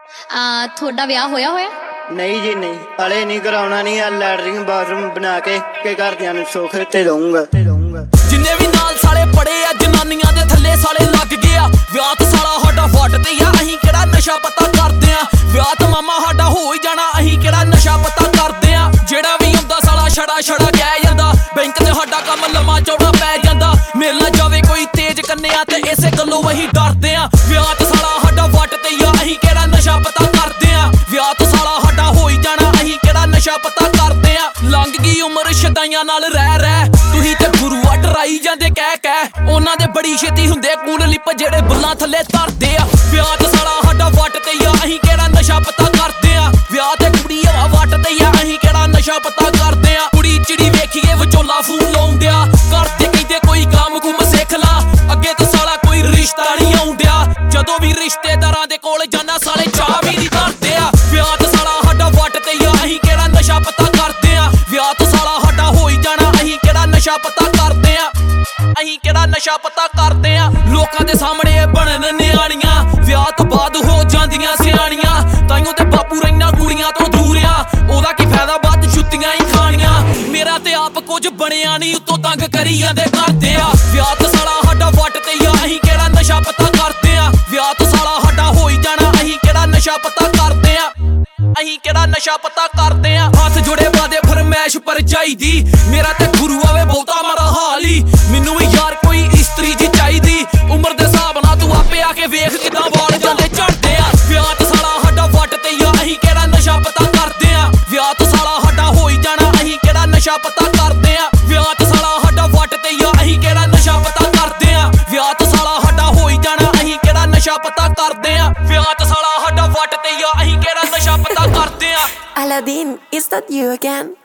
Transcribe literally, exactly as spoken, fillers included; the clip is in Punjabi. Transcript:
ਆ ਤੁਹਾਡਾ ਵਿਆਹ ਹੋਇਆ ਹੋਇਆ? ਨਹੀਂ ਜੀ ਨਹੀਂ, ਹਲੇ ਨਹੀਂ ਕਰਾਉਣਾ। ਨਹੀਂ ਆ ਲੈਟਰਿੰਗ ਬਾਥਰੂਮ ਬਣਾ ਕੇ ਕੇ ਘਰਦਿਆਂ ਨੂੰ ਸੁੱਖ ਤੇ ਦਊਂਗਾ ਤੇ ਦਊਂਗਾ। ਜਿੰਨੇ ਵੀ ਨਾਲ ਸਾਲੇ ਪੜੇ ਆ ਜਨਾਨੀਆਂ ਦੇ ਥੱਲੇ ਸਾਲੇ ਲੱਗ ਗਿਆ। ਵਿਆਹ ਤਾਂ ਸਾਲਾ ਸਾਡਾ ਵੱਟ ਤੇ ਆ, ਅਸੀਂ ਕਿਹੜਾ ਨਸ਼ਾ ਪਤਾ ਕਰਦੇ ਆ। ਵਿਆਹ ਤਾਂ ਮਾਮਾ ਸਾਡਾ ਹੋ ਹੀ ਜਾਣਾ, ਅਸੀਂ ਕਿਹੜਾ ਨਸ਼ਾ ਪਤਾ ਕਰਦੇ ਆ। ਜਿਹੜਾ ਵੀ ਆਉਂਦਾ ਸਾਲਾ ਛੜਾ ਛੜਾ ਕਹਿ ਜਾਂਦਾ, ਬੈਂਕ ਤੇ ਸਾਡਾ ਕੰਮ ਲੰਮਾ ਚੌੜਾ ਪੈ ਜਾਂਦਾ। ਮਿਲ ਨਾ ਜਾਵੇ ਕੋਈ ਤੇਜ ਕੰਨਿਆ ਤੇ ਇਸੇ ਗੱਲੋਂ ਅਸੀਂ ਡਰਦੇ ਆ। ਵਿਆਹ ਤਾਂ ਸਾਲਾ ਸਾਡਾ ਵੱਟ ਤੇ ਆ, ਅਸੀਂ ਕਿਹੜਾ ਨਸ਼ਾ ਪਤਾ ਕਰਦੇ ਆ। ਵਿਆਹ ਤਾਂ ਸਾਲਾ ਸਾਡਾ ਹੋ ਹੀ ਜਾਣਾ, ਅਸੀਂ ਕਿਹੜਾ ਨਸ਼ਾ ਪਤਾ ਕਰਦੇ ਆ। ਲੰਘ ਗਈ ਉਮਰ ਸ਼ਦਾਈਆਂ ਨਾਲ ਰਹਿ ਰਹਿ, ਤੁਸੀਂ ਤੇ ਗੁਰੂਆ ਡਰਾਈ ਜਾਂਦੇ ਕਹਿ ਕਹਿ। ਉਹਨਾਂ ਦੇ ਬੜੀ ਛੇਤੀ ਹੁੰਦੇ ਕੂਲ ਲਿਪ ਜਿਹੜੇ ਬੁੱਲਾਂ ਥੱਲੇ ਧਰਦੇ ਆ। ਵਿਆਹ ਤਾਂ ਸਾਲਾ ਸਾਡਾ ਵੱਟ ਤੇ ਆ, ਅਸੀਂ ਕਿਹੜਾ ਨਸ਼ਾ ਪਤਾ ਕਰਦੇ ਆ। ਵਿਆਹ ਤੇ ਕੁੜੀ ਹਵਾ ਵੱਟ ਤੇ ਆ, ਅਸੀਂ ਕਿਹੜਾ ਨਸ਼ਾ ਪਤਾ ਕਰਦੇ ਆ। ਕੁੜੀ ਚਿੜੀ ਵੇਖੀਏ ਵਿਚੋਲਾ ਫੋਨ ਲਾਉਂਦਿਆ, ਕਰਦੇ ਕਹਿੰਦੇ ਕੋਈ ਕੰਮ ਕੁਮ ਸਿੱਖ ਲਾ, ਅੱਗੇ ਤੋਂ ਸਾਲਾ ਕੋਈ ਰਿਸ਼ਤਾ ਨਹੀਂ ਆਉਂਦਿਆ। ਜਦੋਂ ਵੀ ਰਿਸ਼ਤੇਦਾਰਾਂ ਦੇ ਕੋਲ ਜਾਣਾ ਸਾਲੇ ਚਾਹ ਵੀ ਨਹੀਂ ਧਰਦੇ ਆ। ਵਿਆਹ ਤਾਂ ਸਾਲਾ ਸਾਡਾ ਵੱਟ ਤੇ ਆ, ਅਸੀਂ ਕਿਹੜਾ ਨਸ਼ਾ ਪਤਾ ਕਰਦੇ ਆ। ਵਿਆਹ ਤਾਂ ਸਾਲਾ ਸਾਡਾ ਹੋ ਹੀ ਜਾਣਾ, ਅਸੀਂ ਕਿਹੜਾ ਨਸ਼ਾ ਪਤਾ ਕਰਦੇ ਆ। ਅਸੀਂ ਕਿਹੜਾ ਨਸ਼ਾ ਪਤਾ ਕਰਦੇ ਆ। ਲੋਕਾਂ ਦੇ ਸਾਹਮਣੇ ਬਣਨ ਨਿਆਣੀਆਂ, ਵਿਆਹ ਤੋਂ ਬਾਅਦ ਹੋ ਜਾਂਦੀਆਂ ਸਿਆਣੀਆਂ। ਤਾਈਓ ਤੇ ਬਾਪੂ ਰਹਿਣਾ ਕੁੜੀਆਂ ਤੋਂ ਦੂਰ ਆ, ਉਹਦਾ ਕੀ ਫਾਇਦਾ ਬਾਅਦ ਜੁੱਤੀਆਂ ਹੀ ਖਾਣੀਆਂ। ਮੇਰਾ ਤੇ ਆਪ ਕੁਝ ਬਣਿਆ ਨਹੀਂ, ਉੱਤੋਂ ਤੰਗ ਕਰੀ ਜਾਂਦੇ ਕਰਦੇ ਆ। ਵਿਆਹ ਤਾਂ ਸਾਲਾ ਸਾਡਾ ਵੱਟ ਤੇ ਆ, ਅਸੀਂ ਕਿਹੜਾ ਨਸ਼ਾ ਪਤਾ ਕਰਦੇ ਆ। ਵਿਆਹ ਤਾਂ ਸਾਲਾ ਸਾਡਾ ਹੋ ਹੀ ਜਾਣਾ, ਅਸੀਂ ਕਿਹੜਾ ਨਸ਼ਾ ਪਤਾ ਕਰਦੇ ਆ। ਅਸੀਂ ਕਿਹੜਾ ਨਸ਼ਾ ਪਤਾ ਕਰਦੇ ਆ। ਹੱਥ ਜੁੜੇ ਵਾਦੇ ਫਰਮੈਸ਼ ਪਰ ਚਾਹੀਦੀ, ਮੇਰਾ ਤੇ ਗੁਰੂ ਆਵੇ ਬਹੁਤਾ ਮਾਰਾ ਹਾਲ ਹੀ। ਮੈਨੂੰ ਵੀ ਯਾਰ ਕੋਈ ਇਸਤਰੀ ਜੀ ਚਾਹੀਦੀ, ਉਮਰ ਦੇ ਹਿਸਾਬ ਨਾਲ ਤੂੰ ਆਪੇ ਆ ਕੇ ਵੇਖ ਕਿਦਾਂ ਵਾਲ ਜਾਂਦੇ ਝੜਦੇ ਆ। ਵਿਆਹ ਤਾਂ ਸਾਲਾ ਸਾਡਾ ਵੱਟ ਤੇ ਆ, ਅਸੀਂ ਕਿਹੜਾ ਨਸ਼ਾ ਪਤਾ ਕਰਦੇ ਆ। ਵਿਆਹ ਤਾਂ ਸਾਲਾ ਸਾਡਾ ਹੋ ਹੀ ਜਾਣਾ, ਅਸੀਂ ਕਿਹੜਾ ਨਸ਼ਾ ਪਤਾ ਕਰਦੇ ਆ। ਵਿਆਹ ਤਾਂ ਸਾਲਾ ਸਾਡਾ ਵੱਟ ਤੇ ਆ, ਅਸੀਂ ਕਿਹੜਾ ਨਸ਼ਾ ਪਤਾ ਕਰਦੇ ਆ। ਵਿਆਹ ਤਾਂ ਸਾਲਾ ਸਾਡਾ ਹੋ ਹੀ ਜਾਣਾ, ਅਸੀਂ ਕਿਹੜਾ ਨਸ਼ਾ ਪਤਾ ਕਰਦੇ ਆ। ਵਿਆਹ ਤਾਂ ਸਾਲਾ ਸਾਡਾ ਵੱਟ ਤੇ ਆ, ਅਸੀਂ ਕਿਹੜਾ ਨਸ਼ਾ ਪਤਾ ਕਰਦੇ ਆ। Aladdin, is that you again?